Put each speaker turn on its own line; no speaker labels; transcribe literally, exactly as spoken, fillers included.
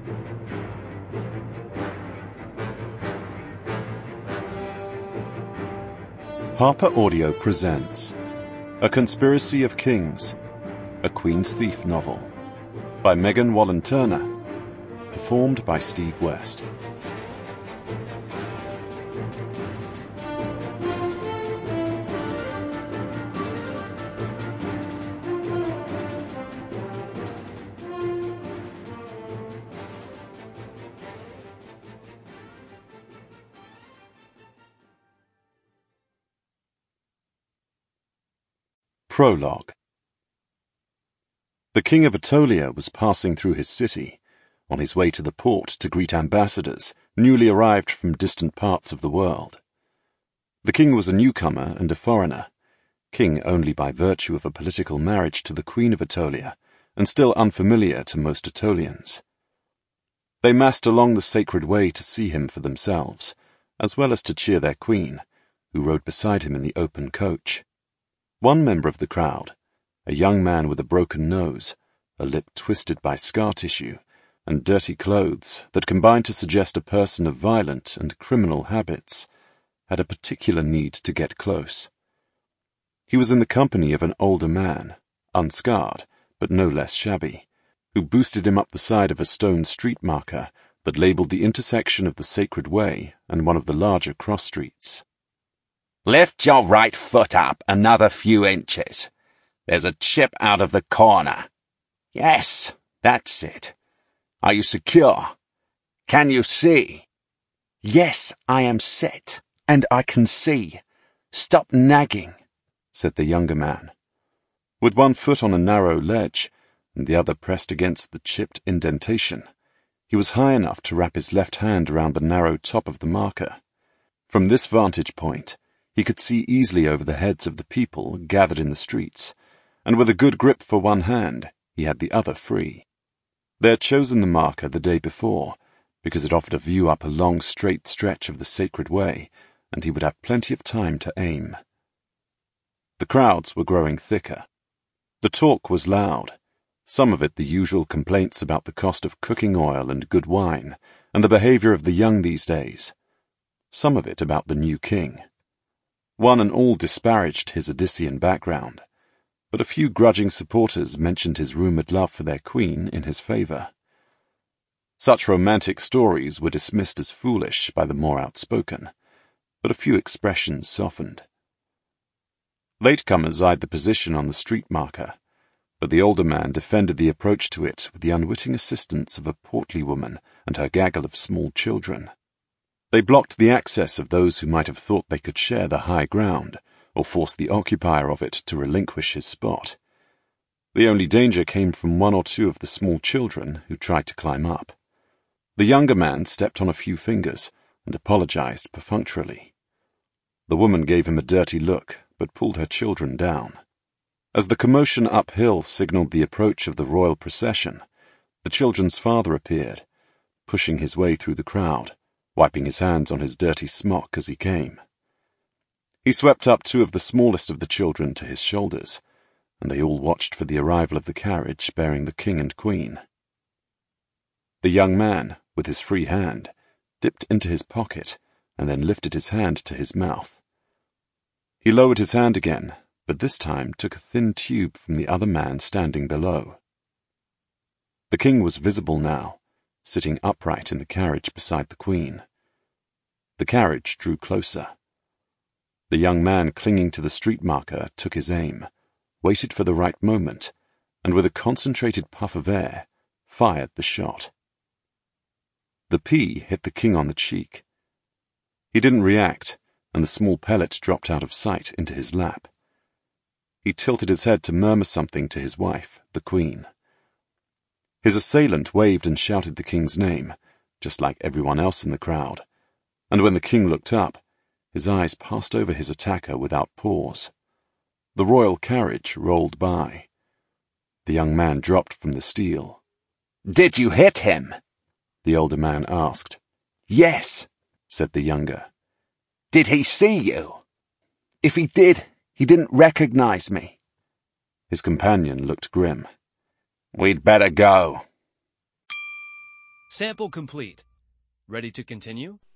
Harper Audio presents A Conspiracy of Kings, a Queen's Thief novel, by Megan Wallen Turner, performed by Steve West. Prologue. The King of Aetolia was passing through his city, on his way to the port to greet ambassadors newly arrived from distant parts of the world. The king was a newcomer and a foreigner, king only by virtue of a political marriage to the Queen of Aetolia, and still unfamiliar to most Aetolians. They massed along the sacred way to see him for themselves, as well as to cheer their queen, who rode beside him in the open coach. One member of the crowd, a young man with a broken nose, a lip twisted by scar tissue, and dirty clothes that combined to suggest a person of violent and criminal habits, had a particular need to get close. He was in the company of an older man, unscarred, but no less shabby, who boosted him up the side of a stone street marker that labelled the intersection of the Sacred Way and one of the larger cross streets.
Lift your right foot up another few inches. There's a chip out of the corner. Yes, that's it. Are you secure? Can you see? Yes, I am set, and I can see. Stop nagging,
said the younger man. With one foot on a narrow ledge, and the other pressed against the chipped indentation, he was high enough to wrap his left hand around the narrow top of the marker. From this vantage point, he could see easily over the heads of the people gathered in the streets, and with a good grip for one hand, he had the other free. They had chosen the marker the day before, because it offered a view up a long straight stretch of the Sacred Way, and he would have plenty of time to aim. The crowds were growing thicker. The talk was loud, some of it the usual complaints about the cost of cooking oil and good wine, and the behaviour of the young these days. Some of it about the new king. One and all disparaged his Odyssean background, but a few grudging supporters mentioned his rumoured love for their queen in his favour. Such romantic stories were dismissed as foolish by the more outspoken, but a few expressions softened. Latecomers eyed the position on the street marker, but the older man defended the approach to it with the unwitting assistance of a portly woman and her gaggle of small children. They blocked the access of those who might have thought they could share the high ground, or force the occupier of it to relinquish his spot. The only danger came from one or two of the small children who tried to climb up. The younger man stepped on a few fingers and apologized perfunctorily. The woman gave him a dirty look, but pulled her children down. As the commotion uphill signalled the approach of the royal procession, the children's father appeared, pushing his way through the crowd, wiping his hands on his dirty smock as he came. He swept up two of the smallest of the children to his shoulders, and they all watched for the arrival of the carriage bearing the king and queen. The young man, with his free hand, dipped into his pocket and then lifted his hand to his mouth. He lowered his hand again, but this time took a thin tube from the other man standing below. The king was visible now, sitting upright in the carriage beside the queen. The carriage drew closer. The young man clinging to the street marker took his aim, waited for the right moment, and with a concentrated puff of air, fired the shot. The pea hit the king on the cheek. He didn't react, and the small pellet dropped out of sight into his lap. He tilted his head to murmur something to his wife, the queen. His assailant waved and shouted the king's name, just like everyone else in the crowd, and when the king looked up, his eyes passed over his attacker without pause. The royal carriage rolled by. The young man dropped from the steel.
Did you hit him?
The older man asked.
Yes,
said the younger.
Did he see you? If he did, he didn't recognize me.
His companion looked grim.
We'd better go.
Sample complete. Ready to continue?